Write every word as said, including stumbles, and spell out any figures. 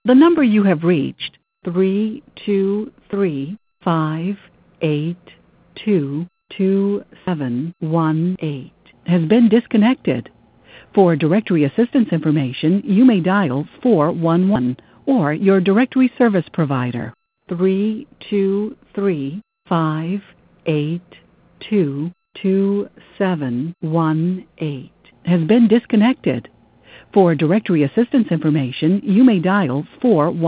The number you have reached, three two three, five eight two, two seven one eight, has been disconnected. For directory assistance information, you may dial four one one or your directory service provider. three two three, five eight two, two seven one eight has been disconnected. For directory assistance information, you may dial four one one.